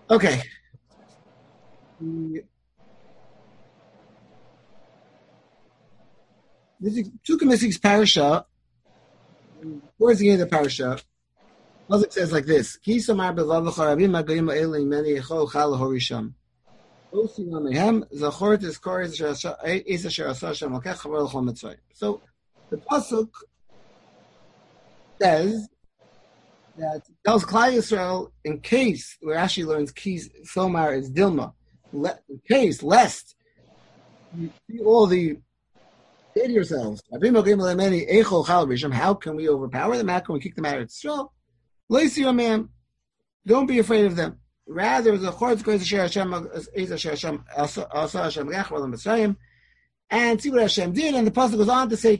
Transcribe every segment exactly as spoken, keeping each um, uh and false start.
Okay. The- This is Psukim Misik's parasha. Towards the end of the parasha, Pasuk says like this: Ki samar b'lavacha rabim ha'goyim ha'elim meni echol chal horisham. Osi lamehem zachor tizkor es asher asa Hashem lakech chavar l'chol mitzvah. So the pasuk says that tells Klal Yisrael in case where Rashi learns Ki somar is Dilma, le, in case lest you see all the say to yourselves, how can we overpower them? How can we kick them out of Israel? Man, don't be afraid of them. Rather, the Chords goes to Hashem Hashem and see what Hashem did. And the pasuk goes on to say,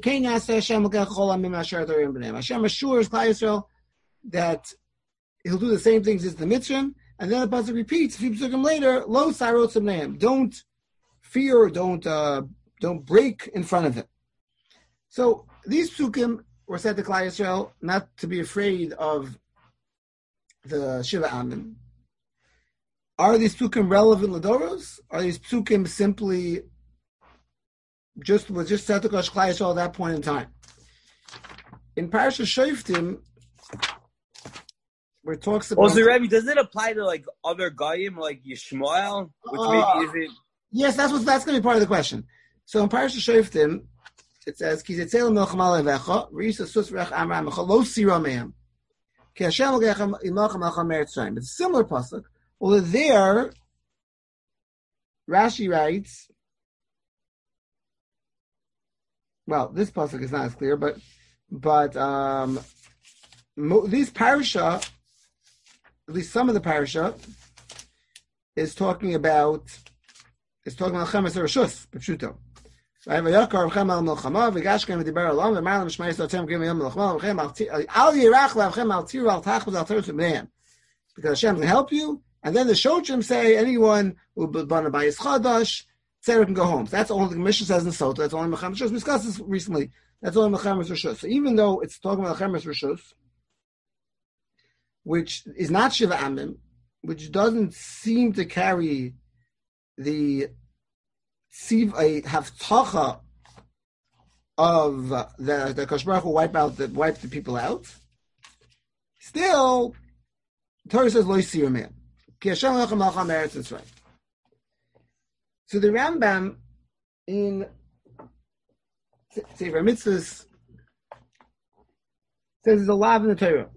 Hashem assures Klal Yisrael that he'll do the same things as the Mitzrayim. And then the pasuk repeats a few pasukim later, Lo sarot samneim. Don't fear, don't uh, don't break in front of him. So these psukim were said to Klal Yisrael not to be afraid of the Shiva Amim. Are these psukim relevant Ladoros? Are these psukim simply just was just said to Klal Yisrael at that point in time? In Parashat Shoftim, where it talks about also, Rebbe, does it apply to like other goyim like Yishmael, which uh, maybe isn't? Yes, that's what that's going to be part of the question. So in Parashat Shoftim, it says, "Ki zetzel melchama levecha, reisa susrech amra mecha lo sira mehem, ki Hashem l'gechem imachem alchem meretz Shayim." It's a similar pasuk. Well, there, Rashi writes. Well, this pasuk is not as clear, but but um, mo, these parasha, at least some of the parasha, is talking about is talking about chemes reshus b'pshuto. Al yirach lavchem al tiru al tachbuz al teretz b'neihem, because Hashem can help you. And then the Shochim say anyone who will be born by his chadash, Sarah can go home. So that's only the Mishnah says in Sota. That's only Mechamas Rishus. We discussed this recently. That's only Mechamas Rishus. So even though it's talking about Mechamas Rishus, which is not Shiva Amim, which doesn't seem to carry the a haftacha of uh, the the Kosh Baruch Hu wipe out the wipe the people out. Still, the Torah says Lo Yisir Man. Ki Hashem Lechem Alchem Eretz Yisrael. So the Rambam in Sefer Mitzvahs says there's a law in the Torah.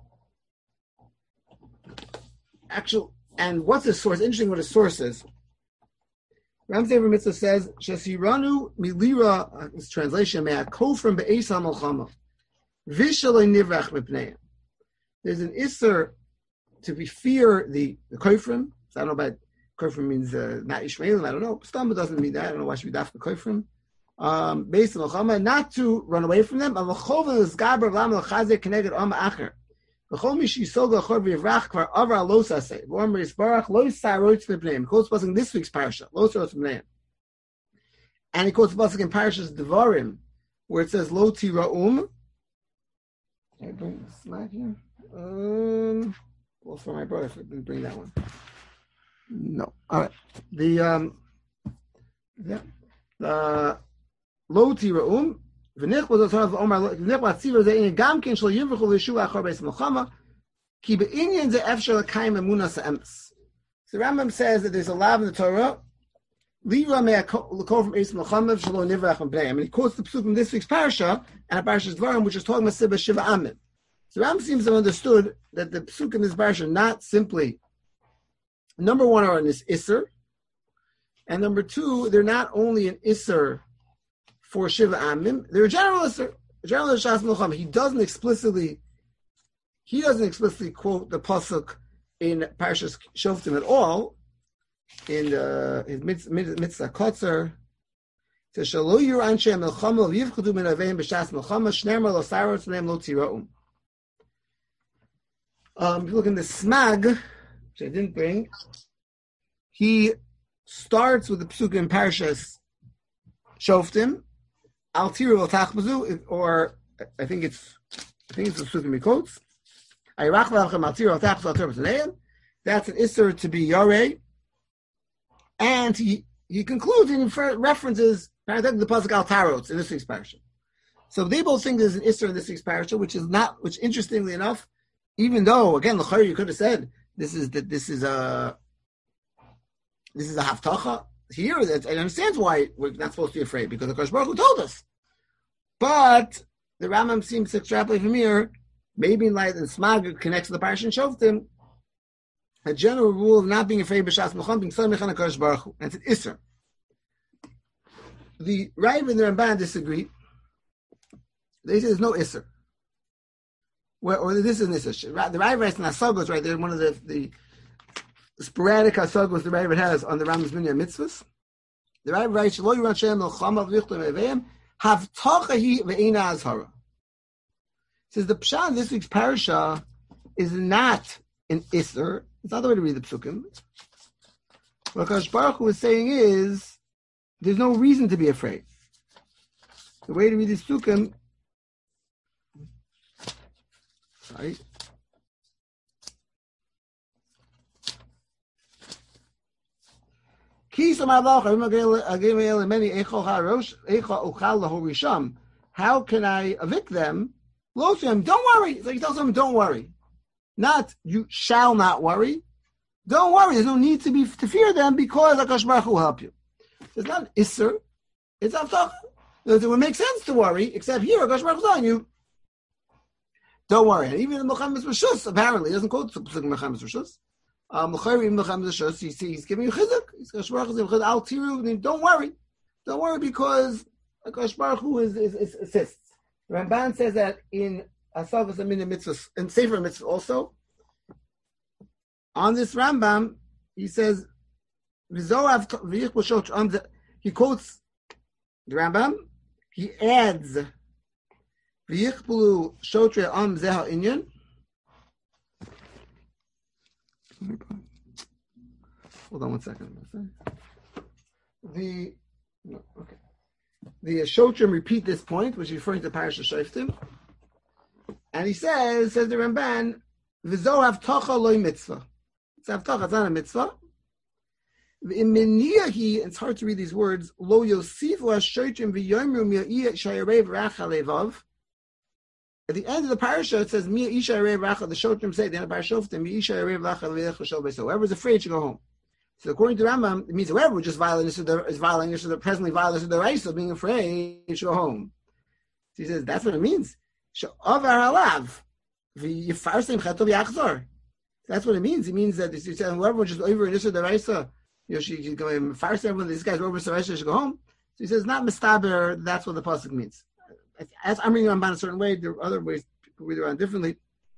Actual, and what's the source? Interesting what the source is. Ram Sefer Mitzvah says, Shasiranu milira, this translation, may I ko from be'es ha-malchama. Vishalei nivrach mipneim. There's an isser to be fear the, the koifrim. So I don't know about koifrim means uh, not Ishmaelim, I don't know. Stamba doesn't mean that. I don't know why should be dafka koifrim. Um, based on malchama, not to run away from them. Avachov is gaber lam l'chazeh keneged am acher. V'chol mi shisoga achor v'yivrach kvar avra lo saseh. V'om risbarach lo yisarot v'pneim. He quotes pasuk in this week's parasha, lo sarot v'pneim. And he quotes pasuk in parashas Devarim, where it says lo tira'um. Can I bring the slide here? Um, well, for my brother, if I didn't bring that one. No. All right. The um, yeah, the lo tira'um. V'nich was also of Omar. V'nich was tzivah ze'in gamkin shel yivruchu l'yeshua achor beis melchama ki be'inyan ze efshel l'kayim emunah sa'emes. So Rambam says that there's a law in the Torah. Lira me'akol from beis melchama shelo nivrach m'bnei. I mean, he quotes the pasuk from this week's parasha and a parasha's Dvarim, which is talking about Sibba Shiva Amim. So Rambam seems to have understood that the pasuk in this parasha not simply number one are in this isser, and number two they're not only an isser for Shiva Amim, they're a general isser, a general Shas Melchama. He doesn't explicitly, he doesn't explicitly quote the pasuk in Parashas Shoftim at all. In the in Mitzvah Kotzer, to Shalo Yir Anshe Melchama V'Yivchadu Min Aveim B'Shas Melchama Shneimar Lo Sarot Neim Lo Tira'um. Um, if you look in the Smag, which I didn't bring, he starts with the pasuk in Parashas Shoftim. Al tiru al tachbazu, or I think it's, I think it's the pasuk he quotes. Ayrach v'alchem al tiru al tachbazu al terbet neim. that's an Isser to be Yareh. And he, he concludes and references the Pasuk Al Tarot in this week's parasha. So they both think there's an Isser in this week's parasha, which is not, which interestingly enough, even though, again, L'chayr, you could have said, this is that this is a, this is a Haftacha. Here, it understands why we're not supposed to be afraid, because the Kodesh Baruch Hu told us. But the Rambam seems to extrapolate from here, maybe in light and Smag connects to the Parashat and Shoftim, a general rule of not being afraid b'shas Melcham, being Samech on HaKadosh Baruch Hu. That's an Isser. The Rav and the Ramban disagree. They say there's no Isser. Well, or this is an Isser. The Rav writes in Asagos, right there, one of the, the sporadic Asagos the Rav has on the Rambam's Minyan Mitzvahs. The Rav writes, Lo Yirat Shem Melcham Av Lichtam Eveim, Havtachahi Ve'ena Azhara. Says the Pshat in this week's parasha is not an Isser. It's not the way to read the Psukim. What Kadosh Baruch Hu is saying is, there's no reason to be afraid. The way to read the Psukim, sorry. How can I evict them? Don't worry. So he tells them, don't worry. Not, you shall not worry. Don't worry. There's no need to be to fear them because HaKadosh Baruch Hu will help you. It's not an Isser. It's Avtach. It would make sense to worry, except here, HaKadosh Baruch Hu is telling you, don't worry. And even in Melchamas Rishus, apparently, he doesn't quote Melchamas Rishus. Um, he's, he's giving you chizuk. He's Al Tiru. Don't worry, don't worry, because HaKadosh Baruch Hu is, is, is assists. The Ramban says that in Asavas Amina Mitzvah and Sefer Mitzvah also. On this Rambam, he says, he quotes the Rambam. He adds V'yichpulu shotre am zeha inyan. Hold on one second. The no, okay. The Shotrim repeat this point, which is referring to Parashat Shoftim, and he says, says the Ramban, "V'zo havtacha loy mitzvah." It's havtacha, it's not a mitzvah. V'iminiyahi, it's hard to read these words. Lo yosifu hashotrim v'yomru mi'iyah shayarev racha levav. At the end of the parasha, it says, "Mi'ah isha yarev racha." The Shotrim say, at the end of Parashat Shoftim, "Mi'ah isha yarev racha levilech l'shol beiso." Whoever's afraid should go home. So according to Rambam, it means whoever just violating is violating is presently violating the rights of being afraid should go home. So he says that's what it means. That's what it means. It means that he's saying whoever just over in the Raisa, you know, she, she's going to fire everyone. These guys over the Raisa should go home. So he says not mistaber. That's what the pasuk means. As I'm reading Rambam a certain way, there are other ways people read around differently.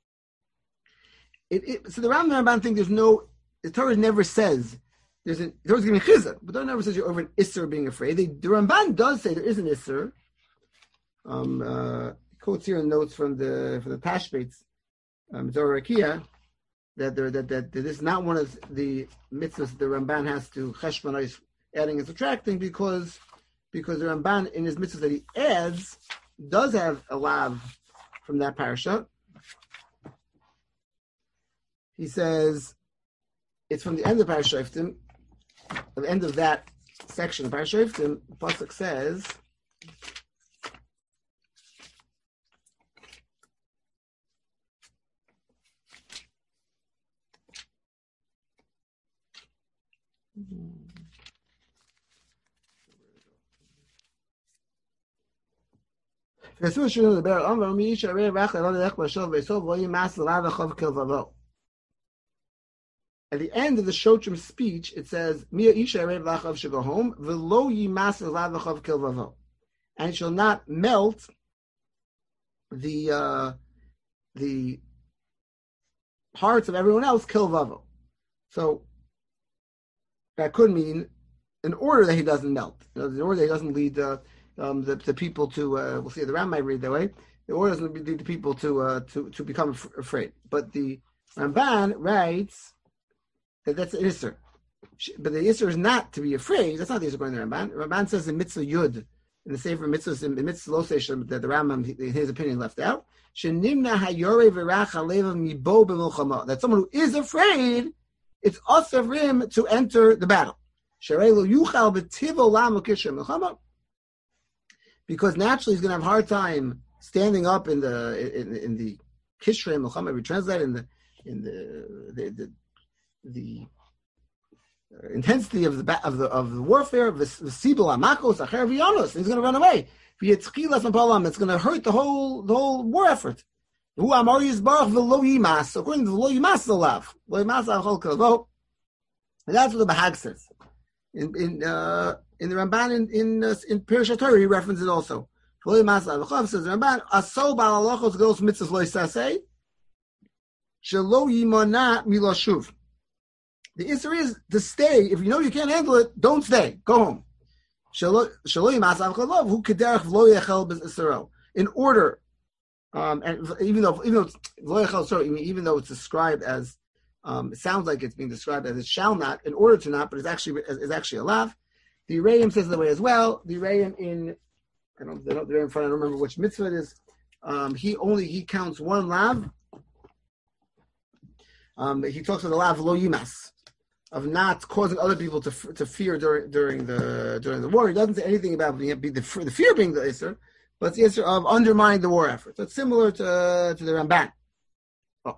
It, it, so the Rambam and Ramban think there's no. The Torah never says. There's an the Torah's giving chizuk, but the Torah never says you're over an Isser being afraid. They, the Ramban does say there is an Isser. Um, uh, quotes here in notes from the from the Tashbates, um, Zohar Rakia, that there that, that that this is not one of the mitzvahs the Ramban has to cheshbonize adding and subtracting because because the Ramban in his mitzvahs that he adds does have a lav from that parasha. He says it's from the end of Parashat Shoftim. At the end of that section of Parashat Shoftim, the pasuk says, at the end of the Shotrim speech, it says, "Mia isha erev lachav should go home, v'lo yimas elav lachav kilvavo," and it shall not melt the uh, the hearts of everyone else kilvavo. So that could mean in order that he doesn't melt, you know, in order that he doesn't lead uh, um, the, the people to. Uh, we'll see the Ram might read that way. The order doesn't lead the people to uh, to to become af- afraid. But the Ramban writes that that's an Isser. But the Isser is not to be afraid. That's not the Isser according to the Ramban. Ramban says in Mitzvah Yud, in the Sefer Mitzvahs, in Mitzvah Lo Seshem, that the Rambam, in his opinion, left out. That someone who is afraid it's also for him to enter the battle. Because naturally he's going to have a hard time standing up in the in, in the Kishrei Milchama. We translate in the in the the the, the intensity of the of the of the warfare of the Sibul Amakos Acher V'Yonos. He's going to run away. It's going to hurt the whole the whole war effort. Who Amar Yisbarach v'lo yimas. According to the lo yimas alav, lo yimas achol kavo. And that's what the Bahag says. In in uh, in the Ramban in in, uh, in Pirush HaTorah he references also. Lo yimas alav says the Ramban aso bal halachos goes mitzvahs lo yisasei shelo yimana milashuv. The issue is to stay. If you know you can't handle it, don't stay. Go home. In order, um, and even though even though sorry, even though it's described as, um, it sounds like it's being described as it shall not, in order to not, but it's actually it's actually a lav. The Reim says the way as well. The Reim in I don't I don't they're in front. I don't remember which mitzvah it is. Um, he only he counts one lav. Um, he talks about the lav lo yimas, of not causing other people to to fear during during the during the war. He doesn't say anything about the the, the fear being the Isser, but it's the Isser of undermining the war effort. So it's similar to uh, to the Ramban. Oh.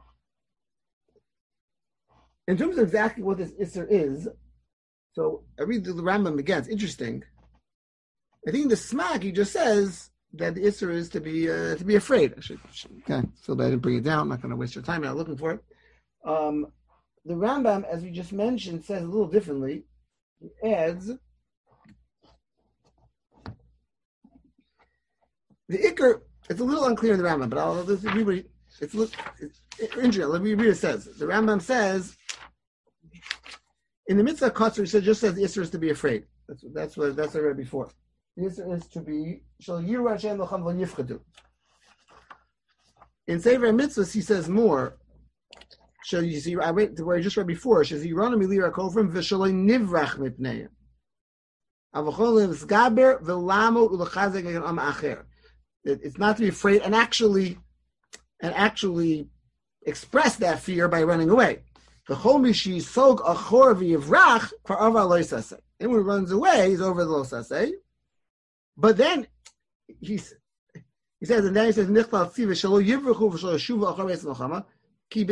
In terms of exactly what this Isser is, so I read the Rambam again. It's interesting. I think the Smak he just says that the Isser is to be uh, to be afraid. I should, should okay. So I didn't bring it down. I'm not going to waste your time now looking for it. Um, The Rambam, as we just mentioned, says a little differently. He adds the Iker. It's a little unclear in the Rambam, but I'll just read what he, it's a little interesting. Let me read what it says. The Rambam says in the mitzvah Kotzer, he said, just says the Isser is to be afraid. That's that's what that's what I read before. The Isser is to be shall yiru Hashem l'cham lo yifchadu. In Sefer Mitzvahs, he says more. So you see, I read where I just read before. It's not to be afraid and actually and actually express that fear by running away. And when he runs away, he's over the losase. But then he's, he says, and then he says, Says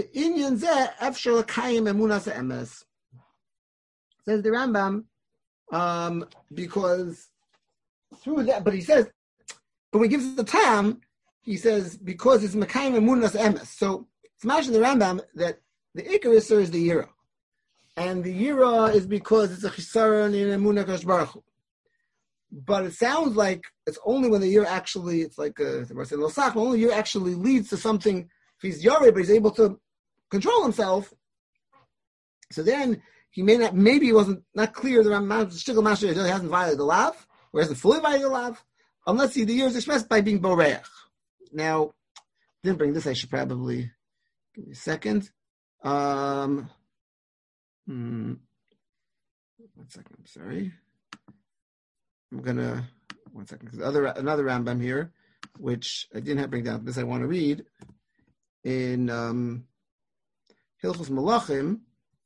the Rambam, um, because through that, but he says, but when he gives the tam, he says because it's Mekayim Emunas Emes. So it's mentioned in the Rambam that the Iker Isser is the Yira, and the Yira is because it's a Chisaron in Emunah Kadosh Baruch Hu. But it sounds like it's only when the Yira actually, it's like a Losach, only Yira actually leads to something. If he's Yareh, but he's able to control himself, so then he may not, maybe he wasn't not clear the Shtickle Master he hasn't violated the lav, or hasn't fully violated the lav, unless he, the year is expressed by being Boreach. Now, didn't bring this, I should probably give me a second. Um, hmm, one second, I'm sorry. I'm gonna, one second, because other another Rambam here, which I didn't have to bring down, this I want to read. In um, Hilchos Malachim,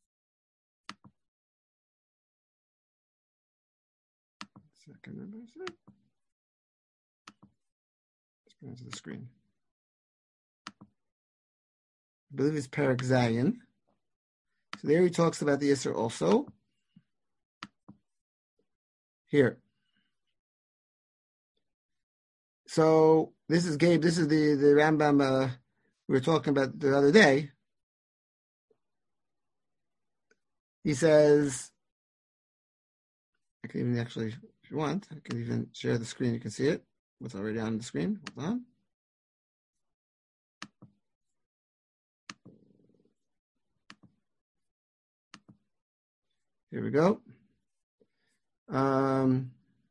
second, let's bring it to the screen. I believe it's Perek Zayin. So there he talks about the Isser also. Here. So this is Gabe. This is the the Rambam. Uh, we were talking about the other day. He says, I can even actually, if you want, I can even share the screen. You can see it. What's already on the screen. Hold on. Here we go. Um,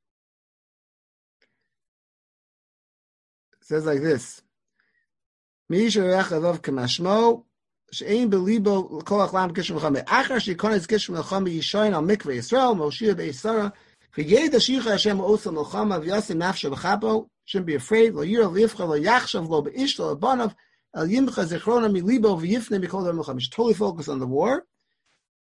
it says like this. Misha Rechav Kamashmo, Shein Belibo Koach Lam Kishim Chame. Achar Shikonis Kishim Chame Yishayin al Mikveh Yisrael, Moshe Beisara, V'yed Ashicha Hashem Osam L'chama V'yasim Nafshe B'chapo, shouldn't be afraid, Lo Yira V'yifcha Lo Yachshav Lo Be'ish Lo Abanav, El Yimcha Zechrona Milibo V'yifne B'kol L'chama. You should totally focus on the war.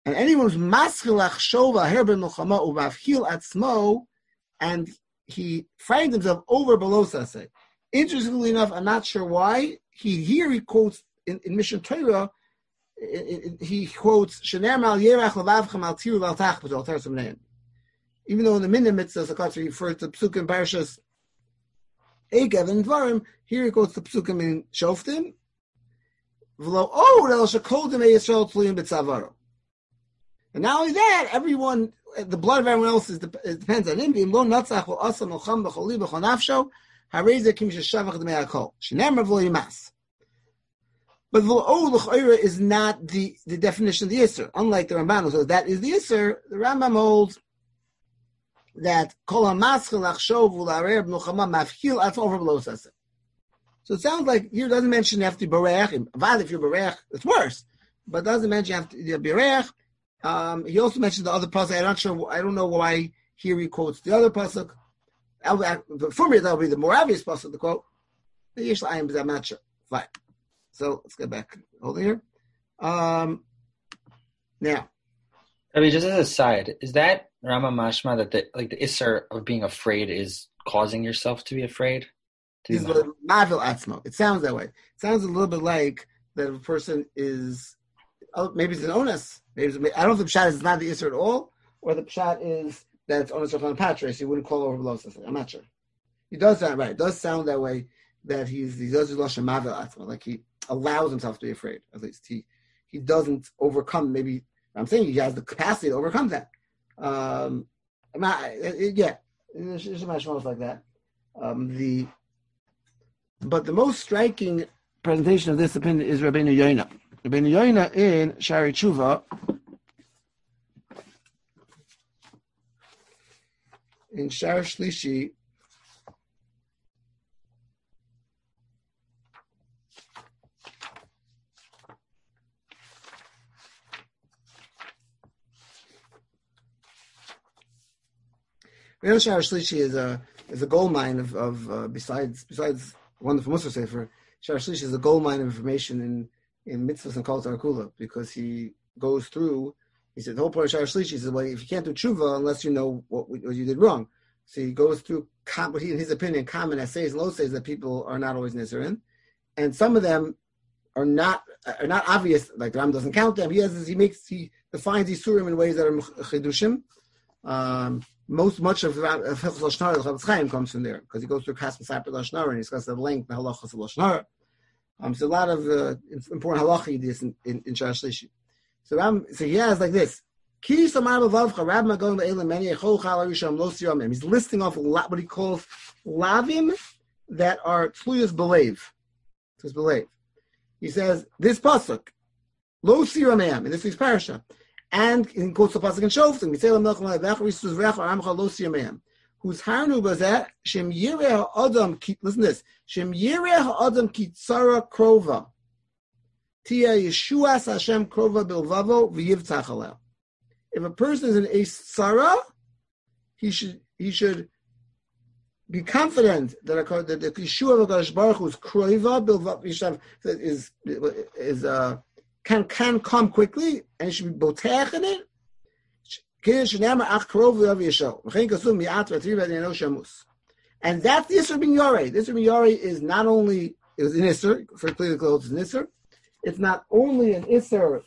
And anyone who's maschilach shova herben milchama uvavhil atzmo, and he framed himself over below saseh. Interestingly enough, I'm not sure why. He here he quotes in, in Mishnah Torah. It, it, he quotes Shener mal yerach levavchem al tiru val tachbet al teres amneim. Even though in the Minna Mitzvah he refers to Psukim Parashas Ekev and Dvarim, here he quotes the Psukim in Shoftim. V'lo od el shekoldim eYisrael tluyim b'tzavaro. And not only that, everyone, the blood of everyone else is, it depends on him. V'im lo natzach v'asam l'cham b'choli b'chol nafsho harei kim sheshavach d'mei hakol shenemar v'lo yimas. But v'lo od l'chayra is not the, the definition of the Yisr. Unlike the Ramban who says that is the Yisr, the Rambam holds that kol hamaschil achshov u'la'arer b'nuchama mafhil atzmo over below saseh. So it sounds like here doesn't mention you have to be berech. Avad, if you're berech, it's worse. But it doesn't mention you have to be berech. Um, he also mentioned the other pasuk. I'm not sure. I don't know why here he quotes the other pasuk. For me, that would be the more obvious pasuk to quote. The Yesh La'ayim, but I'm not sure. Fine. So let's get back. Hold on here. Um, now, I mean, just as a side, is that Rama Mashma that the like the isser of being afraid is causing yourself to be afraid? To This is the Mavil Atzmo. It sounds that way. It sounds a little bit like that a person is, oh, maybe it's an onus. Maybe it's, I don't know if the pshat is not the Isser at all, or the pshat is that it's onus of on patre, so you wouldn't call over below something. I'm not sure. It does sound right. It does sound that way, that he's, he does Lashon Mavil Atzmo, like he allows himself to be afraid, at least. He he doesn't overcome, maybe, I'm saying he has the capacity to overcome that. Um, I'm not, it, it, yeah, there's some mashmos like that. Um, the But the most striking presentation of this opinion is Rabbeinu Yoina. Rabbeinu Yoina in Shari Tshuva, in Shar Shlishi, Rabbeinu Shar Shlishi is a is a gold mine of, of uh, besides besides wonderful Musar Sefer. Shar Shlishi is a gold mine of information in, in mitzvahs and kol tarakula, because he goes through, he said, the whole point of Shar Shlishi, he said, well, if you can't do tshuva unless you know what, what you did wrong. So he goes through, what he, in his opinion, common essays and low essays that people are not always nizerin. And some of them are not are not obvious, like the Ram doesn't count them. He has, he makes, he defines Yisurim in ways that are chidushim. Um, Most much of Hilchos Lashon Hara, the Chavetz Chaim comes from there, because he goes through Kas Mesapir Lashon Hara and he discusses the length and halachas of Lashon Hara. Um, so a lot of uh, important halacha ideas in in, in Shar Shlishi. So um, so he has like this. He's listing off a lot what he calls lavim that are tluyas belev. Tluyas belev. He says this pasuk lo siramam in this week's parasha. And in quotes the pasuk in Shoftim, we say whose harnu was that Shem Yireh Adam. Listen to this: Shem Yireh Adam Kitzara Krova Tia Yeshuas Hashem Krova Bilvavo V'Yivtzach Aleh. If a person is in a Sarah, he should he should be confident that that the Yeshua of Hakadosh Baruch Hu is Krova Bilvavo is is uh. Can can come quickly, and it should be botech in it. And that's the Isser bin Yoreh. The Isser bin Yoreh is not only, it was an Isser, for clearly clothes, an Isser. It's not only an Isser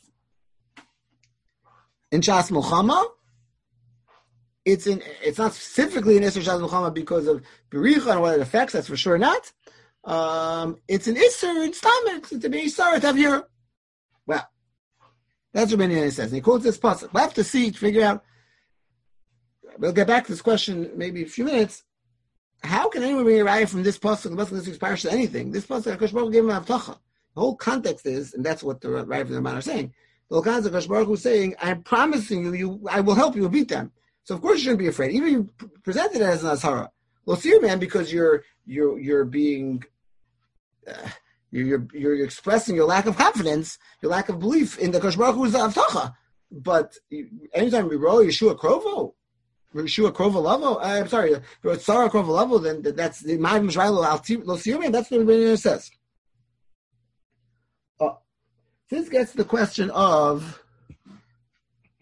in Shas Milchama. It's in. It's not specifically an Isser Shas Milchama because of Bericha and what it affects. That's for sure not. Um, it's an Isser in stomach. It's a Isser to have here. Well, that's what Rabbeinu says. And he quotes this pasuk. We'll have to see, to figure out. We'll get back to this question maybe in a few minutes. How can anyone bring a raya from this pasuk, the pasuk this week's parasha, to anything? This pasuk, Hakadosh Baruch Hu gave him avtacha. The whole context is, and that's what the raya from the Ramban are saying. The whole context of Hakadosh Baruch Hu saying, "I'm promising you, you, I will help you, beat them." So of course you shouldn't be afraid. Even you presented it as an azhara. Well, see, man, because you're you're you're being. Uh, You're, you're you're expressing your lack of confidence, your lack of belief in the Hakadosh Baruch Hu's avtacha. But anytime we roll Yeshua Krovo, Yeshua Krovo Lavo, I'm sorry, Sarah Krovo Lavo, then that's the Ma'av Mishrailo Lo Siyumim. That's what the says. Uh, this gets to the question of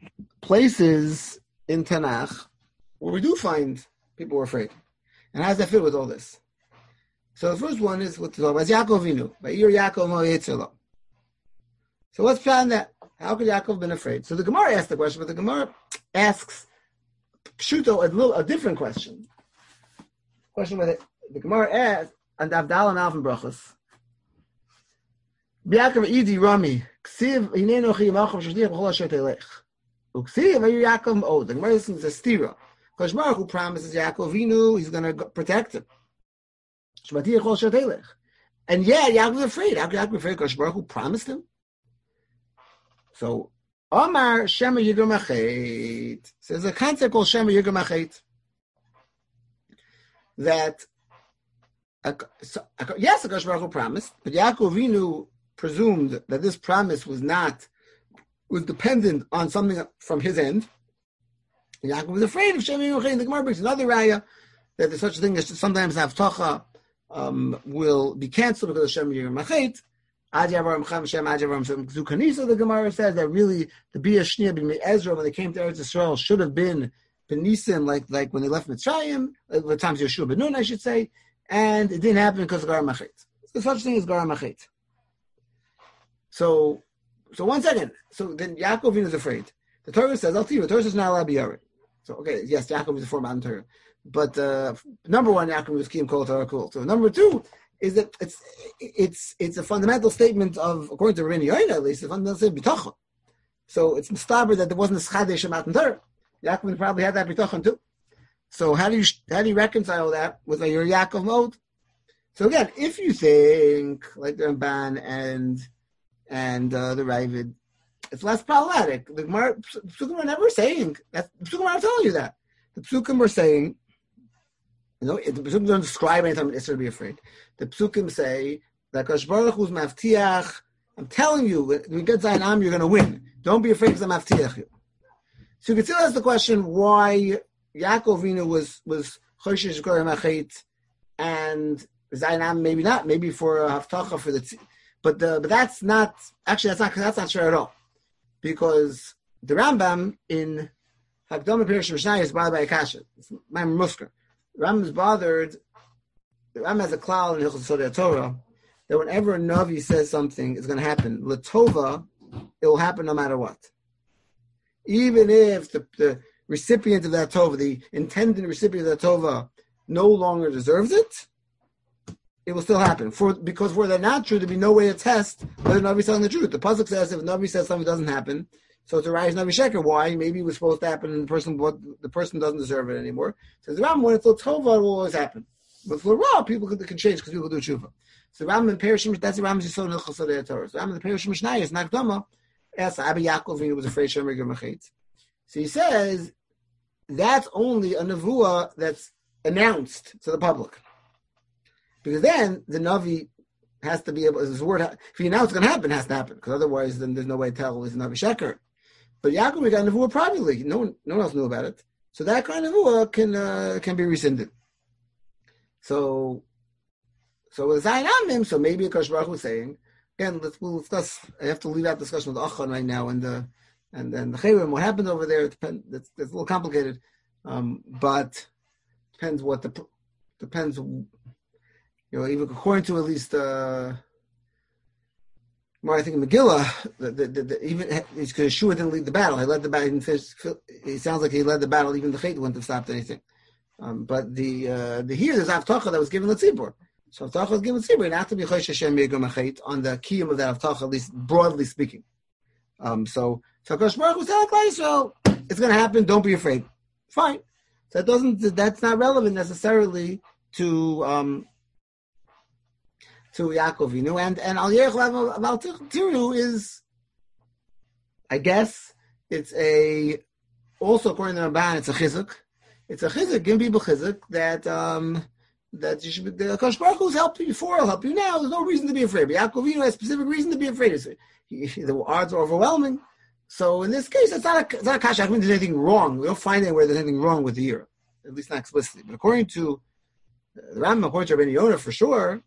places in Tanakh where we do find people were afraid. And how does that fit with all this? So the first one is what talk about Yaakov Avinu. Vayir Yaakov mo yitzelo. So let's find that. How could Yaakov have been afraid? So the Gemara asked the question, but the Gemara asks Pshuto a little a different question. Question where the, the Gemara asks and Avdal and Alvin Brachos. Yaakov Idi Rami Ksiv Hineno Chi Yimachov Shadich B'Chol Asher Telech. Uksiv Vayir Yaakov mo. The Gemara is a stira. Because Baruch who promises Yaakov Avinu, he's going to protect him. And yeah, Yaakov was afraid. How could Yaakov be afraid? Because Baruch who promised him. So, Omar Shema Yigur Machet. So there's a concept called Shema Yigur Machet. That, uh, so, uh, yes, Akash Baruch Hu promised, but Yaakov Avinu presumed that this promise was not, was dependent on something from his end. Yaakov was afraid of Shema Yigur Machet. The Gemara brings another raya that there's such a thing as sometimes Havtacha um, will be canceled because of Shema Yigur Machet. Adi Avaram Cham Shem Adi Avaram Shem Zukanisa. The Gemara says that really the Bia Shnia B'Mei Ezra when they came to Eretz Yisrael should have been Benisim like like when they left Mitzrayim, the times Yeshua Ben Nun I should say, and it didn't happen because of Gar Machet. There's such a thing as Gar Machet. So, so one second. So then Yaakov is afraid. The Torah says, I'll tell you, the Torah says not allowed to be Yared. So okay, yes, Yaakov is a form of Torah. But uh, number one, Yaakov was Kiyum Kol Torah Kol. So number two is that it's it's it's a fundamental statement of, according to Rabbeinu Yoina at least, a fundamental statement of bitachon. So it's mistaber that there wasn't a schadesh about in Torah. Yaakov probably had that bitachon too. So how do you how do you reconcile that with your Yaakov mode? So again, if you think like the Ramban and and uh, the Ravid, it's less problematic. The Gemara, Psukim are never saying that. The Psukim are telling you that. The Psukim were saying, you know, the Psukim don't describe any time it's to be afraid. The Psukim say that Kadosh Baruch Hu's maftiach. I'm telling you, when we get Zayin Am, you're going to win. Don't be afraid because I'm maftiach you. So you can still ask the question why Yaakov Avinu was was Choshesh Gorer Machet and Zayin Am maybe not, maybe for a haftacha for the, but the but that's not actually that's not that's not sure at all, because the Rambam in Hakdama Pirush Mishnah is bothered by a kasha. It's Maimon Musker. The Rambam is bothered. The Rambam has a klal in Hilchos Sodei Torah that whenever a Navi says something, it's going to happen. L'tova, it will happen no matter what. Even if the, the recipient of that Tova, the intended recipient of that Tova, no longer deserves it, it will still happen. For Because were that not true, there'd be no way to test whether Navi is telling the truth. The Pasuk says if Navi says something doesn't happen, so it's a rise Navi Sheker. Why? Maybe it was supposed to happen and the person the person doesn't deserve it anymore. So the Rambam, when it's L'tova, it will always happen. But for raw, people can, can change because people do tshuva. So the Rambam and Perishim, that's the Rambam is so in Hilchos Sodei Torah. So the Rambam and the Perishim Mishnah is Nakdama. Yes, Abba Yaakov Avinu was afraid Shemer Yigur Machet. So he says that's only a nevuah that's announced to the public, because then the Navi has to be able. His word, if he announced it's going to happen, it has to happen, because otherwise, then there's no way to tell it's a Navi Sheker. But Yaakov got nevuah privately; no one, no one else knew about it. So that kind of nevuah can uh, can be rescinded. So, so with Zayin Amim, so maybe Akash Baruch was saying. Again, let's we'll discuss. I have to leave out discussion with Achan right now, and the and then the Chayrim. What happened over there? It depends. It's, it's a little complicated, um, but depends what the depends. You know, even according to at least, uh, more I think in Megillah, the, the, the, the, even because Yeshua didn't lead the battle. He led the battle. He didn't finish, it sounds like he led the battle. Even the Chayt wouldn't have stopped anything. Um, but the uh, the here there's Avtacha that was given L'tzibur. So Avtacha was given Tzibur, and not to be Choshesh Shem Yigur Machet on the kiyum of that Avtacha, at least broadly speaking. Um, so, so Akash Baruch was telling Yisrael, it's going to happen. Don't be afraid. Fine. So that doesn't. That's not relevant necessarily to um, to Yaakov Avinu, and and Al Yerich Al Tiru is, I guess, it's a also according to the Ramban, it's a chizuk. It's a chizuk, give people chizuk that. Um, That you should be, the Akash Baruch Hu's helped you before, I'll help you now. There's no reason to be afraid. But Yaakov Avinu has specific reason to be afraid. He, he, the odds are overwhelming. So in this case, it's not a, it's not a Akash. I don't think there's anything wrong. We don't find anywhere there's anything wrong with the year, at least not explicitly. But according to the Rambam, according to Rabbeinu Yonah, for sure.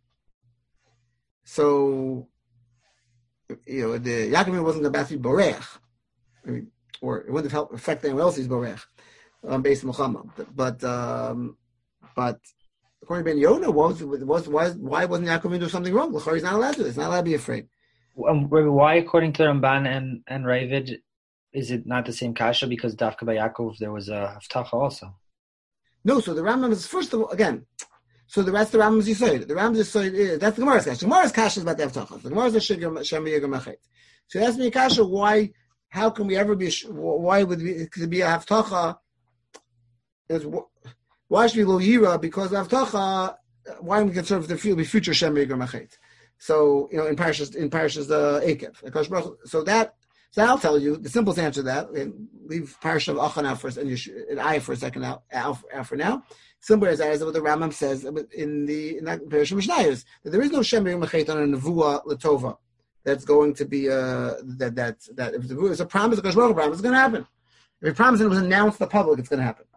So, you know, the Yaakov Avinu wasn't about to be borech. I mean, or it wouldn't have helped affect anyone else's borech, um, based on Muhammad. But but, um, but according to Ben Yonah, was was why why wasn't Yaakov doing something wrong? L'chor, he's not allowed to do this. He's not allowed to be afraid. Um, why, according to Ramban and and Ravid, is it not the same kasha? Because Dafka by Yaakov there was a haftacha also. No, so the Rambam is first of all again. So the rest of the Rambam's Yisoid. The Rambam's Yisoid is that's the Gemara's kasha. The Gemara's kasha is about the haftacha. The Gemara's is Shigam Shem Yigam Machet. So that's me kasha. Why? How can we ever be? Why would it could be a haftacha? Is why should we lo yira? Because of haftacha. Why am we concerned with the future Shem Yigam Machet? So you know, in Parashas in Parashas the uh, Ekev. So that. So I'll tell you the simplest answer to that. And leave Parashat of Achan out first and an eye for a second out, out, out for now. Simple as that is what the Rambam says in the in that Parashat Mishnayos that there is no Shem Machet on a Nevuah Latova that's going to be uh that that that if it's a promise, a Kosh promise, it's going to happen. If a promise and it was announced to the public, it's going to happen.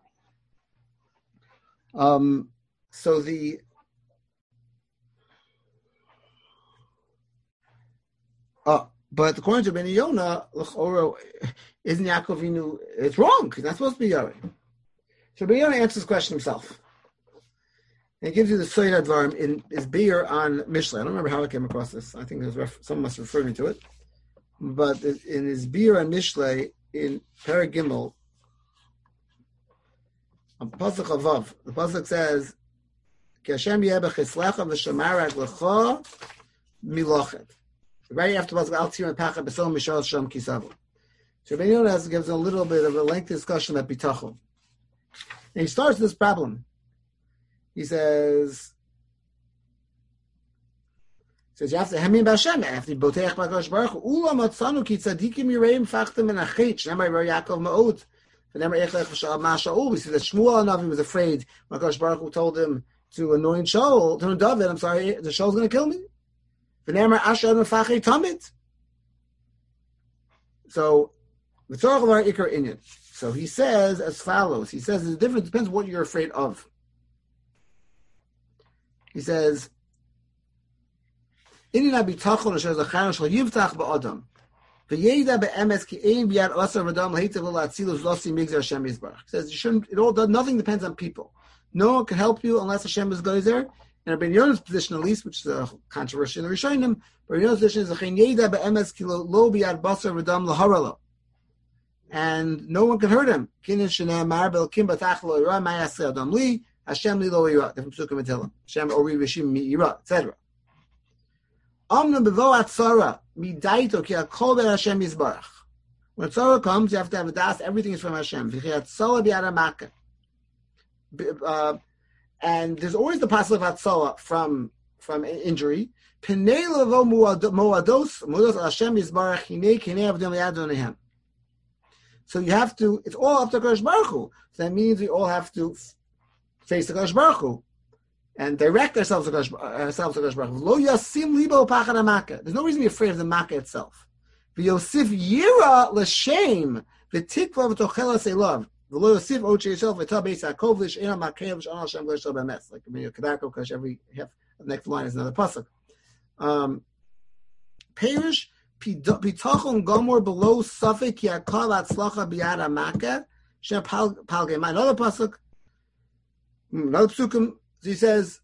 Um. So the. Uh, But according to Ben Yonah, isn't Yaakov Avinu? It's wrong. He's not supposed to be Yahweh. So Ben Yonah answers the question himself. And he gives you the Soyad Advarim in his beer on Mishlei. I don't remember how I came across this. I think it was ref- someone must refer me to it. But in his beer on Mishlei, in Perek Gimel, on Pasuk Avav, the Pasuk says, Ki Hashem yeh b'chislecha v'shamarek l'cha milochet. Right after Pasuk Al Tzir and Pacha B'Som Mishal Shem Kisavu. So Ben Yonah gives a little bit of a lengthy discussion about bitachon. And he starts this problem. He says, he says you have to Hemim B'Hashem after Boteach B'Kadosh Baruch Hu Ula Matzanu Ki Tzadikim Yireim Fachtem and Achet Shnemar Yer Yaakov Ma'od V'Nemar Echlech Ma'Shaul. We see that Shmuel Navi was afraid when Kadosh Baruch Hu told him to anoint Shaul, to anoint David. I'm sorry, the Shaul's going to kill me. V'Nemar Asher Mefachei Tamid. So the Tzorach of our Ikar Inyan. So he says as follows. He says the difference depends what you're afraid of. He says, "Inina bitachon asher zachan shel yivtach ba'adam, v'yeda be'emes ki ein biyad asar v'adam lahitav l'atzilus losi migzar Hashem Yisbarach." He says you shouldn't. It all does nothing depends on people. No one can help you unless Hashem is there. And Ben Yonah's position, at least, which is a controversy in the Rishonim, but Ben Yonah's position is zachin yeda be'emes ki lo biyad basar v'adam laharala. And no one can hurt him. Kinin sheneh mar belkim batach lo yira ma'aseh adam li. Hashem li lo yira. Different psukim and Tehillim. Hashem ori v'shim mi yira, et cetera. Amna bevo atzara midaito ki akol ben Hashem yisbarach. When tzara comes, you have to have a das. Everything is from Hashem. V'chi atzara b'yad hamaka. And there's always the possibility of atzara from from injury. Penei levo moados moados Hashem yisbarach hinei kinei avdim li'ad onehem. So you have to. It's all up to Kadosh Baruch Hu. So that means we all have to face the Kadosh Baruch Hu and direct ourselves to Kadosh, ourselves to Kadosh Baruch Hu. Lo yasim libo pachad hamaka. There's no reason to be afraid of the Makkah itself. V'yosif yira l'shem v'tikva v'tochela seilav v'lo yosif oche yisrael v'ta beis Yaakov l'sheina makeh v'shana Hashem g'leshel b'emes. Like I mean, Kedarko, because every half the next line is another pasuk. Um, Perish pitachon gomor below suffik yakal atzlacha biyad hamaka. Shem palgei. Another pasuk. Another psukim, he says,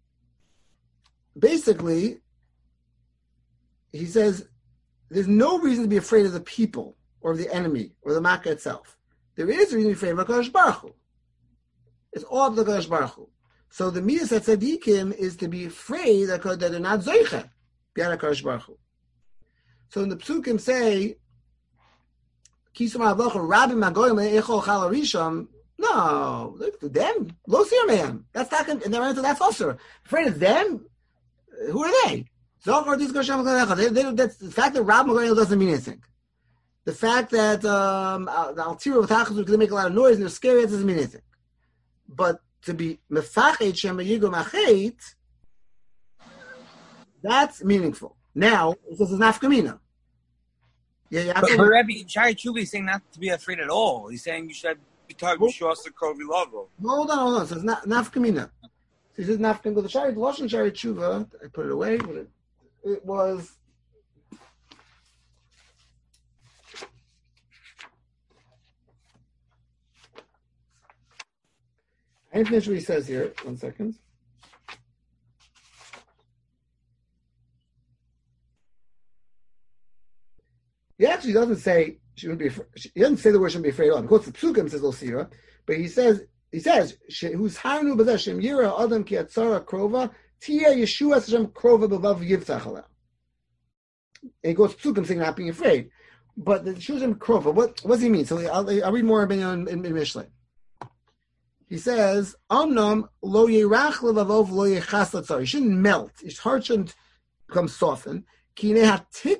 basically, he says, there's no reason to be afraid of the people or of the enemy or the Makkah itself. There is a reason to be afraid of HaKadosh Baruch Hu. It's all of the HaKadosh Baruch Hu. So the midas at tzaddikim is to be afraid that they're not zoicha b'yad HaKadosh Baruch Hu. So in the psukim say, Kisum ha'avlocha rabbi magoyim le'echol chal harisham. No, look to them. Lo sir man. That's not. And they're into that's also afraid of them. Who are they? Zohar dis Hashem they, they, that's the fact that Rab Magoyel doesn't mean anything. The fact that um, the Altira with Hachas because they make a lot of noise and they're scary that doesn't mean anything. But to be mefachet shem yigo machet, that's meaningful. Now this is nafkamina. Yeah, yeah. But, but Rabbi Shari Chuba is saying not to be afraid at all. He's saying you should. Hold on, hold on. So it's not nafkamina. So he says nafkamina. The shari, the Lashon Shari Tshuva, I put it away. But it, it was. And finish what he says here. One second. He actually doesn't say she would be. He doesn't say the word shouldn't be afraid of. Of course, the psukim says Osira, but he says he says who's harnu b'zeshem yira adam ki atzara krova tia Yeshua Hashem krova b'vav yivtach aleh. And he goes psukim saying not being afraid, but the Yeshua krova. What, what does he mean? So I'll, I'll read more in, in, in Mishlei. He says Amnam lo yirach levavov lo yechas latzar. He shouldn't melt. His heart shouldn't become softened. If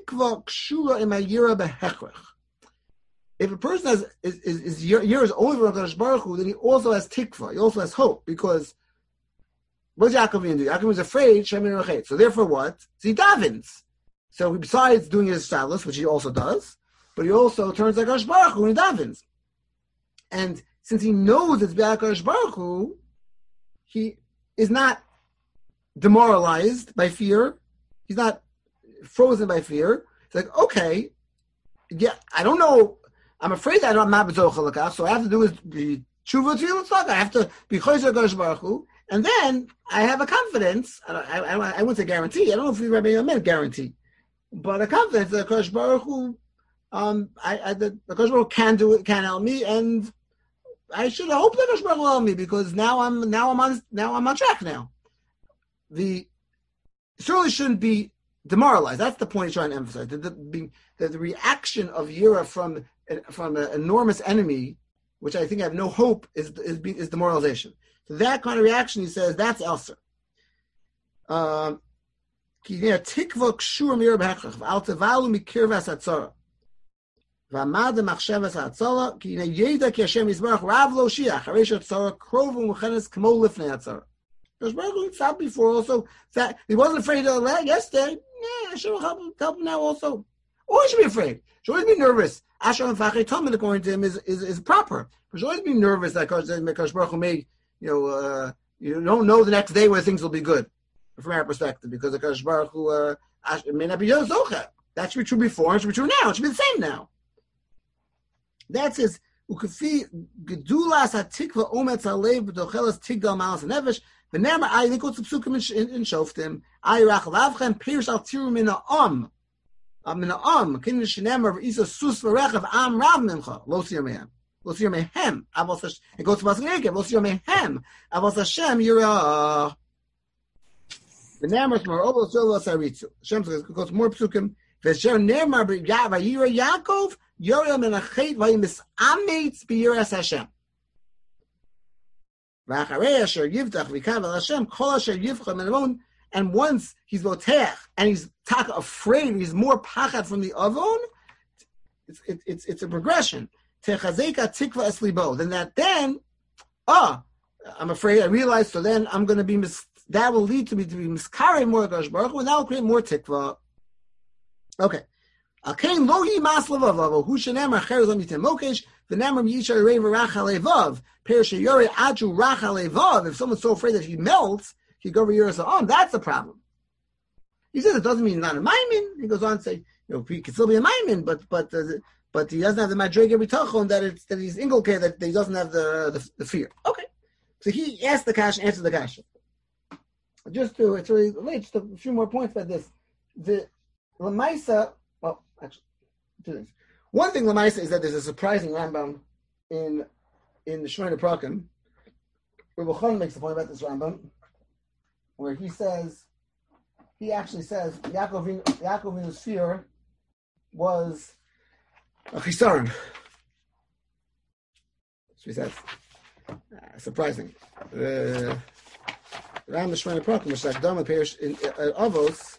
a person has is is, is years only for HaKadosh Baruch Hu, then he also has tikva. He also has hope, because what does Yaakov do? Yaakov was afraid. So therefore, what? So he davens. So besides doing his shtalos, which he also does, but he also turns like HaKadosh Baruch Hu and he davens. And since he knows it's HaKadosh Baruch Hu, he is not demoralized by fear. He's not frozen by fear. It's like, okay, yeah, I don't know. I'm afraid that I'm not b'zoch, so I have to do is be tshuva to I have to be choser Gosh Baruch Hu, and then I have a confidence. I, I, I, I wouldn't say guarantee. I don't know if Rabbi meant guarantee, but a confidence that Gosh Baruch Hu, um, I, I the Gosh Baruch Hu can do it, can help me, and I should hope that Gosh Baruch Hu will help me, because now I'm now I'm on now I'm on track now. The certainly shouldn't be demoralized. That's the point he's trying to emphasize. The, the, the, the reaction of Yira from from an enormous enemy, which I think I have no hope, is is, is demoralization. So that kind of reaction, he says, that's Elser. Um, tikva kshur mir b'hechach al tevalu mikirvas hatzara v'amad machshavas hatzara ki yeda ki Hashem yisbarach rav lo shiach haresh hatzara krov u'mechenes kmo lifnei hatzara. Because Baruch stopped before also that he wasn't afraid of that yesterday. Yeah, I should help him, help him now also. Or he should be afraid. Should always be nervous. Asher and Fachet Talmud, according to him, is, is, is proper. But should always be nervous that because Baruch Hu may, you know, uh, you don't know the next day where things will be good, from our perspective, because the Kadosh Baruch Hu uh, it may not be Yozocha. That should be true before, and it should be true now. It should be the same now. That says, Ukafi Gedulas HaTikva Ometz HaLev B'tochelas Tigdal Malas HaNefesh. The name I think what's the psukim in, in Shoftim. I rach lavchem pirush al tiru min ha'am. Min ha'am. Kin shenemar v'isa sus v'rechav am rav mincha. Lo siyar mehem. Lo siyar mehem. Avos Hashem. It goes to Pasuk Ekev. Lo siyar mehem. Avos Hashem yirah. The name is more obos zolo saritzu. Hashem goes more psukim. V'sher nemar v'yira Yaakov yorah min ha'chet v'yimis ametz b'yiras Hashem. And once he's boteach and he's taka afraid, he's more pachad from the avon. It's it, it's it's a progression. Techazeka tikva eslibo. Then that then, ah, oh, I'm afraid. I realize. So then I'm going to be mis, that will lead to me to be miskare more Gosh Baruch Hu, and that will create more tikva. Okay. Akain lo yi mas levavav hu shenem acher lo mitem mokesh v'nemar yisha reiv rachal levav perish yore adu rachal levav. If someone's so afraid that he melts, he go over here and say, "Oh, that's a problem." He says it doesn't mean he's not a maimin. He goes on to say, "You know, he can still be a maimin, but but uh, but he doesn't have the madrega bitachon that it's that he's inculcated that he doesn't have the, the the fear." Okay, so he asked the kasha, answered the kasha. Just to it's really late. Just a few more points about this. The Lamaisa. Well, actually, two things. One thing, Lamaisa, is that there's a surprising Rambam in in the Shemona Prakim. Rabbi Chon makes a point about this Rambam, where he says, he actually says, Yaakov Avinu's fear was a chisaron. So he says, uh, surprising. Uh, Rambam Shemona Prakim, which is Akdama appears in uh, Avos.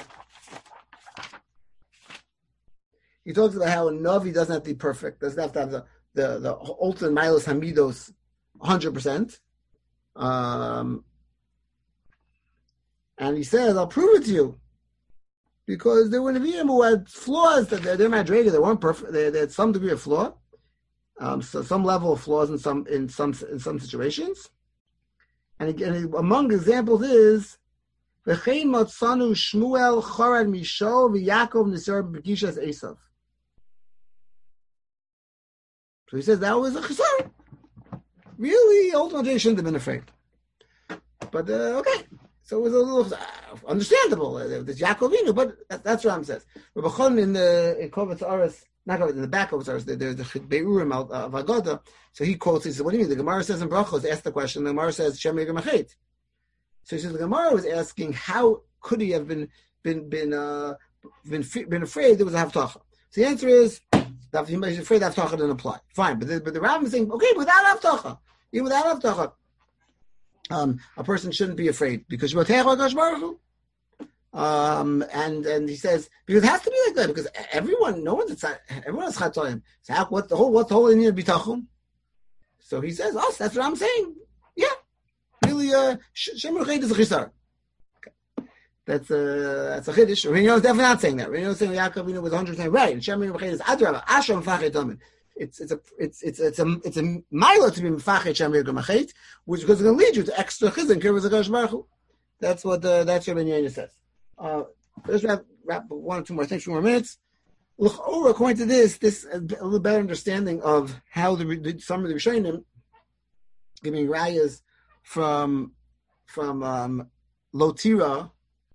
He talks about how a Navi doesn't have to be perfect, doesn't have to have the, the, the ultimate Milos Hamidos one hundred percent. Um, and he says, I'll prove it to you. Because there were Nevi'im who had flaws, that they're, they're Madrega, they weren't perfect, they, they had some degree of flaw, um, so some level of flaws in some in some in some situations. And again, among examples is V'chein motzanu Shmuel Chorad Misho v'Yakov Nisar B'Gishas Esav. So he says that was a chesar. really, ultimately, he shouldn't have been afraid. But uh, okay, so it was a little uh, understandable. Uh, there's Yaakovinu, but that, that's what Ram says. Rabbi Chon in the in Kovetz Aras, not in the back of Kovetz Aras, there's the Beirurim of Agoda. So he quotes. He says, "What do you mean?" The Gemara says in Brachos, asked the question. The Gemara says, "Shem Yigam Achet." So he says the Gemara was asking, how could he have been been been uh, been been afraid there was a Havtacha? So the answer is that he was afraid that Havtacha didn't apply. Fine, but the, but the Ram is saying, okay, without Havtacha, even without Havtacha. Um, a person shouldn't be afraid because um, and and he says because it has to be like that because everyone, no one's everyone is chatoim. So how, what the whole what's the whole Indian bitachum? So he says, oh, that's what I'm saying. Yeah, really, uh, Shem Ruchet is a chisar. Okay. That's a that's a chiddush. Rino is definitely not saying that. Rino is saying Yaakov Avinu was one hundred percent right. Shem Ruchet is adrava ashram fachet domin. It's it's a it's it's it's a it's a milo to be mefachet Shem Yigam Achet, which is going to lead you to extra chizon kirvus HaKadosh Baruch Hu. That's what the that's what Ben Yaina says. Uh, let's wrap wrap one or two more things, two more minutes. Look, over according to this, this a little better understanding of how the, the some of the Rishonim giving rayas from from um, Lotira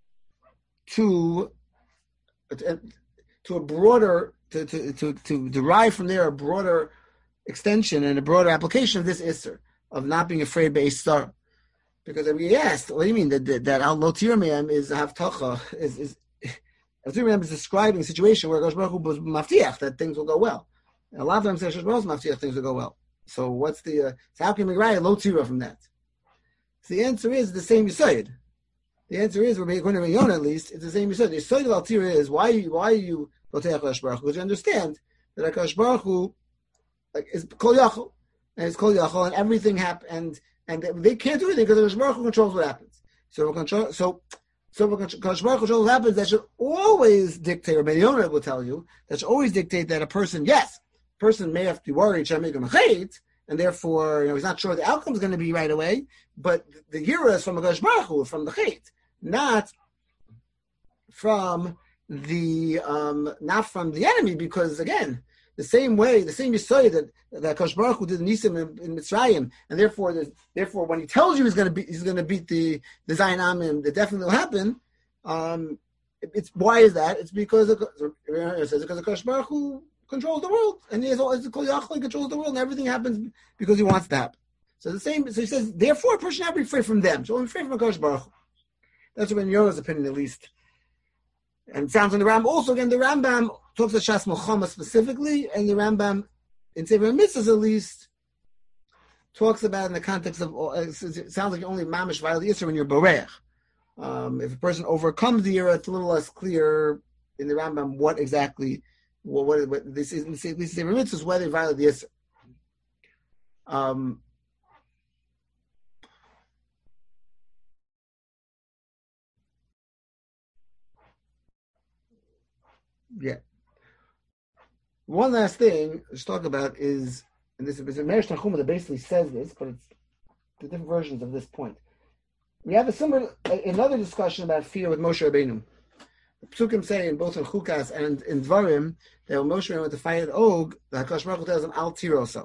to to a broader. To, to, to, to derive from there a broader extension and a broader application of this Isser, of not being afraid by Star. Because we asked, what do you mean that that, that Al Lotirmiam is Havtacha, is is Lotirmiam is describing a situation where Gosh Baruch Hu was maftiach, that things will go well. And a lot of them say Gosh Baruch Hu maftiach, things will go well. So what's the, uh, so how can we write a Lotira from that? So the answer is the same Yisayid. The answer is, we're according to Yonah at least, it's the same Yisayid. The Yisayid of Altira is, why, why are you because you understand that HaKadosh Baruch Hu like, is Kol Yachol, and it's Kol Yachol, and everything happens, and, and they can't do anything because HaKadosh Baruch Hu controls what happens. So, control, so, so HaKadosh Baruch Hu controls what happens. That should always dictate, or Ben Yonah will tell you, that should always dictate that a person, yes, a person may have to be worried, and therefore, you know, he's not sure the outcome is going to be right away, but the Yira is from HaKadosh Baruch Hu, from the Chait, not from the um, not from the enemy, because again, the same way, the same Yisrael that that Kosh Baruch Hu did Nisim in, in Mitzrayim, and therefore, therefore, when he tells you he's going to be, he's going to beat the the Zion Amim, that definitely will happen. Um, it, it's why is that? It's because of, it says because of Kosh Baruch Hu controls the world, and he has all, Kol Yachol controls the world, and everything happens because he wants to happen. So the same. So he says, therefore, a person should not be afraid from them. So I'm afraid from Kosh Baruch Hu. That's what Ben Yonah's opinion, at least. And it sounds in the Rambam. Also, again, the Rambam talks about Shas Milchama specifically, and the Rambam, in Sefer Mitzvahs at least, talks about in the context of, it sounds like only Mamish Vayal Yisra when you're Borech. Um, if a person overcomes the era, it's a little less clear in the Rambam what exactly, what, what, what this is, this is Sefer Mitzvahs, whether Vayal Yisra. Um, Yeah. One last thing to talk about is, and this is in Meir Tanchuma that basically says this, but it's the different versions of this point. We have a similar, another discussion about fear with Moshe Rabbeinu. The Psukim say in both in Chukas and in Dvarim that when Moshe Rabbeinu went to fight at Og, the HaKadosh Baruch Hu tells him, Al tiroso.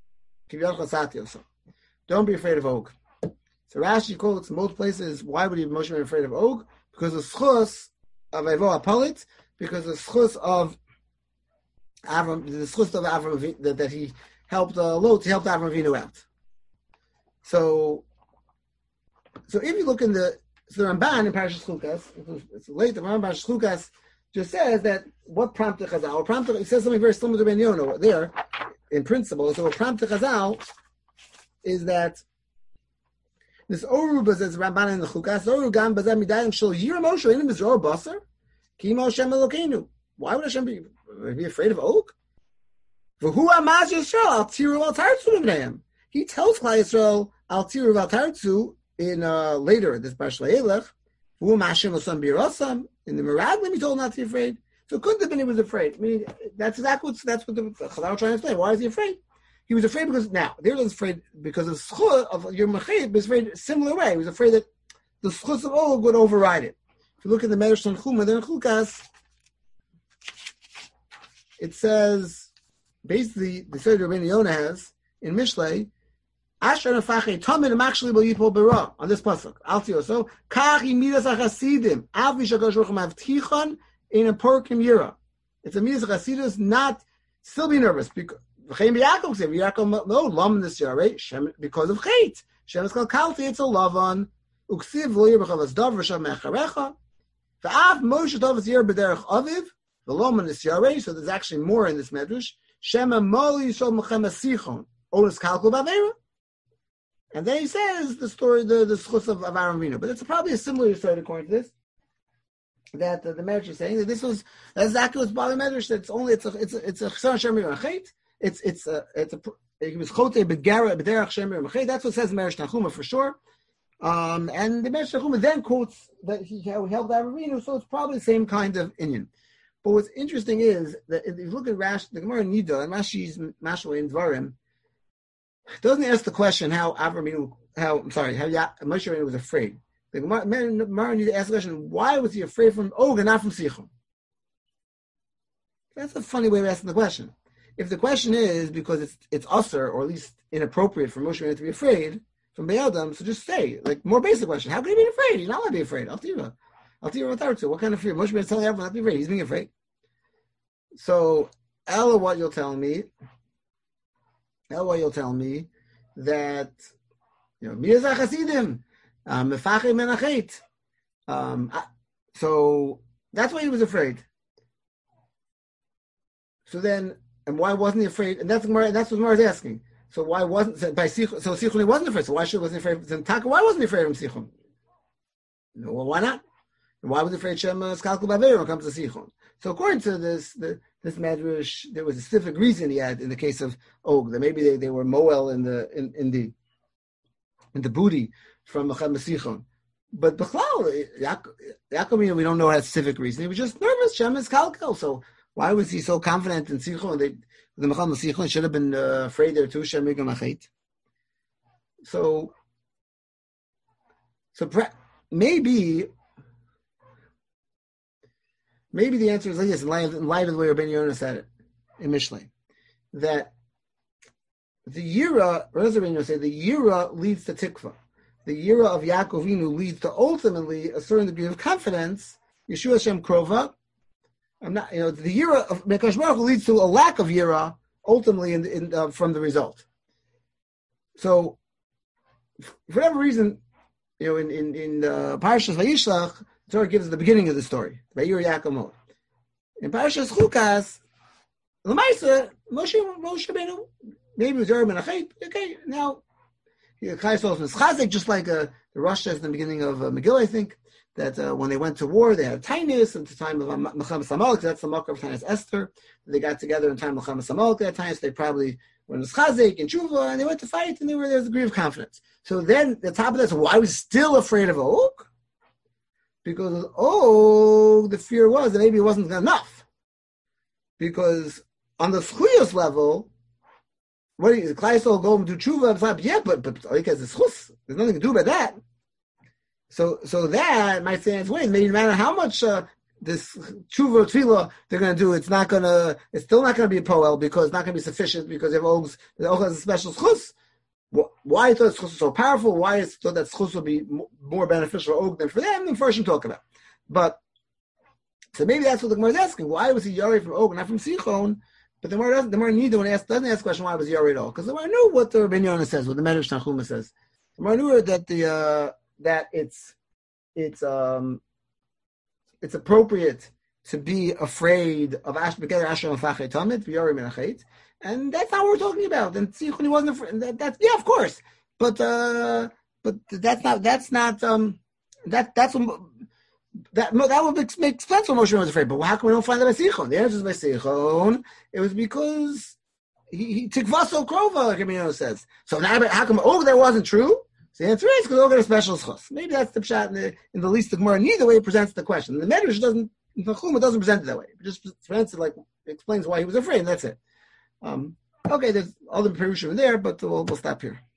Don't be afraid of Og. So Rashi quotes in both places, why would he Moshe Rabbeinu be afraid of Og? Because the schus of Evo Apolit, because the schus of Avram, the schus of Avram that, that he helped uh, Lot, he helped Avram Avinu out. So, so if you look in the so the Ramban in Parashas Chukas, it's late. The Ramban in Parashas Chukas just says that what prompted Chazal, or prompted, it says something very similar to Ben Yonah there, in principle. So what prompted Chazal is that this Oru says Ramban in the Chukas, Oru Gam Bazam Midayim Shel Yira Moshe in Mizror Basar. Why would Hashem be, be afraid of Og? He tells Klal Yisrael al tiru al tartzu in uh, later this Parshas Vayelech. In the Meraglim, he told not to be afraid. So it couldn't have been he was afraid. I mean, that's exactly what that's what the Chazal trying to explain. Why is he afraid? He was afraid because now there was afraid because of schut of your mechid was afraid similar way. He was afraid that the schut of Og would override it. If you look at the Medrash Tanchuma, then in Chukas, it says basically the Seder Rabbeinu Yonah has in Mishlei Asher nefachei tamin amachshli bo yipol bera on this pasuk. Altio so kachi midas achasidim avi shakadosh baruch hu mavtichon in a porkim yira. It's a midas chasidus, not still be nervous because v'chein b'Yaakov said Yaakov no lam this year right because of chait. Shem is called kalti. It's a lavan uksiv lo yirbechav dav v'shav mecharecha. V'av Moshe Davis here b'derech aviv v'lom this year. So there's actually more in this medrash. Shema moli yishol mechem asichon onus kalkul b'avera. And then he says the story, the the schus of, of Aaron Vino. But it's probably a similar story according to this. That uh, the Medrash is saying that this was that's exactly what's bothering Medrash. That it's only it's a it's a it's a chesed shemer mechet. It's it's a it's a it was chote begara b'derech shemer mechet. That's what says Medrash Tanchuma for sure. Um, and the Medrash Tanchuma then quotes that he helped Aaron Vino, so it's probably the same kind of inyan. But what's interesting is that if you look at Rash, the Gemara Nida and Rashi's Mashal in Dvarim. Doesn't ask the question how Avram, how I'm sorry, how ya, Moshe Rabbeinu was afraid. The Gemara needs to ask the question: why was he afraid from Og and not from Sichon? That's a funny way of asking the question. If the question is because it's it's usher or at least inappropriate for Moshe Rabbeinu to be afraid from Be'adam, so just say like more basic question: how can he be afraid? He's not allowed to be afraid. I'll tell you. I'll tell you what. What kind of fear? Moshe Rabbeinu is telling everyone not to be afraid. He's being afraid. So, Ella, what you'll tell me. That's why you'll tell me that you know Miyazach Hasidim, Mefachim Menachet. Um, so that's why he was afraid. So then, and why wasn't he afraid? And that's Mar, that's what Mar is asking. So why wasn't so by Sichon? So Sichon he wasn't afraid. So why should wasn't he afraid? Then Taka, why wasn't he afraid of Sichon? No, well, why not? And why was he afraid Shema Skalkul Baver when it comes to Sichon? So according to this, the, this medrash, there was a specific reason he had in the case of Og that maybe they, they were moel in the in, in the in the booty from Mechem Sichon. But Bechlal, Yaakov, we don't know a specific reason. He was just nervous. Shem is kalkel. So why was he so confident in Sichon? They, the Mechem Sichon should have been uh, afraid there too. Shem Mechet. So, so pre- maybe. Maybe the answer is like this, in light of, in light of the way Rabbeinu Yonah said it in Mishlei, that the Yira, what does Rabbeinu Yonah say? The Yira leads to Tikva. The Yira of Yaakovinu leads to ultimately a certain degree of confidence. Yeshua Hashem Krova. I'm not, you know, the Yira of Mekadosh Baruch Hu leads to a lack of Yira ultimately in, in, uh, from the result. So, for whatever reason, you know, in in in uh, Parashas Vayishlach. The Torah gives us the beginning of the story. Vayir Yaakov. In Parashas Chukas, L'maisa, Moshe Moshe Rabbeinu maybe it was Aaron Menachet. Okay, now Klal Yisrael is Chazek, just like uh, the Rosh says in the beginning of uh, Megillah, I think that uh, when they went to war, they had Tainus at the time of Melchamas Hamalek. That's the Makar of Tainus Esther. They got together in time of Melchamas Hamalek. That Tainus, they probably went as Chazek and Tshuva, and they went to fight, and they were there was a degree of confidence. So then, the top of that, so why was still afraid of Og? Because, oh, the fear was that maybe it wasn't enough. Because on the schuyos level, what is Klal Yisrael go and do tshuva? Yeah, but but because it's chus, there's nothing to do about that. So so that might say it's way. No matter how much uh, this tshuva tefillah they're going to do, it's not going to. It's still not going to be a poel because it's not going to be sufficient because if Og's the Og has a special chus. Why I thought schus was so powerful? Why I thought that schus would be more beneficial for Og than for them? Then first you talk about. But so maybe that's what the Gemara is asking. Why was he Yari from Og, not from Sichon? But the Gemara doesn't. The Gemara neither one ask doesn't ask the question why was he Yari at all because the Gemara knew what the Rabbeinu Yonah says, what the Medrash Tanchuma says. The Gemara knew that the uh, that it's it's um it's appropriate to be afraid of Ash Bekeder Asher Mafachet Tamid Yari Menachet. And that's not what we're talking about. And Sichon, he wasn't afraid. That, that's yeah, of course. But uh, but that's not that's not um that that's what, that that would make, make sense when Moshe was afraid. But how come we don't find that by Sichon? The answer is by Sichon. It was because he, he took Vaso Krova, like Rabbeinu says. So now, how come over there wasn't true? So the answer is because over there special schos. Maybe that's the pshat in the, in the least the Gemara. Neither way it presents the question. The Medrash doesn't. The Chuma doesn't present it that way. It just presents it like it explains why he was afraid. And that's it. Um, okay, there's all the Perushim there, but we'll, we'll stop here.